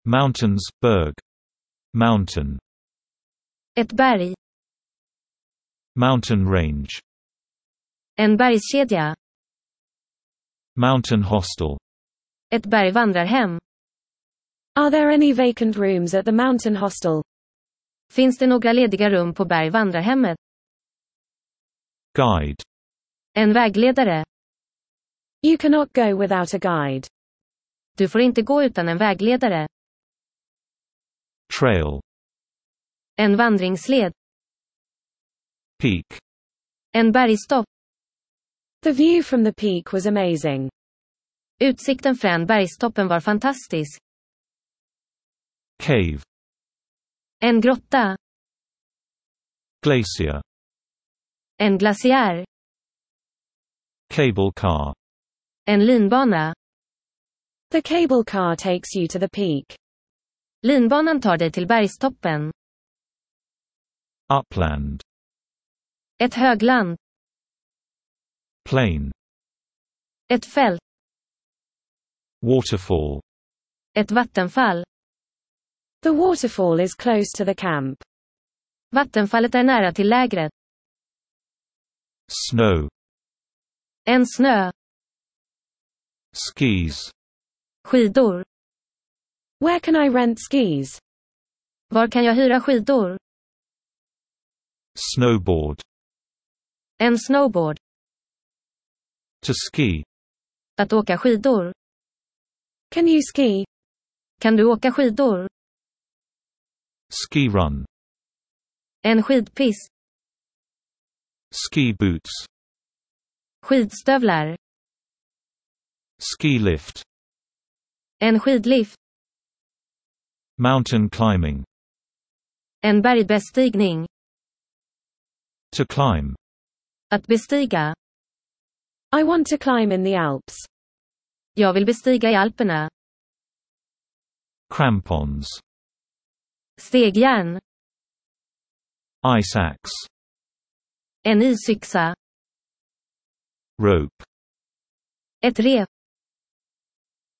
Mountains, berg. Mountain. Ett berg. Mountain range. En bergskedja. Mountain hostel. Ett bergvandrarhem. Are there any vacant rooms at the mountain hostel? Finns det några lediga rum på bergvandrarhemmet? Guide. En vägledare. You cannot go without a guide. Du får inte gå utan en vägledare. Trail. En vandringsled. Peak. En bergstopp. The view from the peak was amazing. Utsikten från bergstoppen var fantastisk. Cave. En grotta. Glacier. En glaciär. Cable car. En linbana. The cable car takes you to the peak. Linbanan tar dig till bergstoppen. Upland. Ett högland. Plain. Ett fält. Waterfall. Ett vattenfall. The waterfall is close to the camp. Vattenfallet är nära till lägret. Snow. En snö. Skis. Skidor. Where can I rent skis? Var kan jag hyra skidor? Snowboard. En snowboard. To ski. Att åka skidor. Can you ski? Kan du åka skidor? Ski run. En skidpist. Ski boots. Skidstövlar. Ski lift. En skidlift. Mountain climbing. En bergbestigning. To climb. Att bestiga. I want to climb in the Alps. Jag vill bestiga i Alperna. Crampons. Stegjärn. Ice axe. En isyxa. Rope. Ett rep.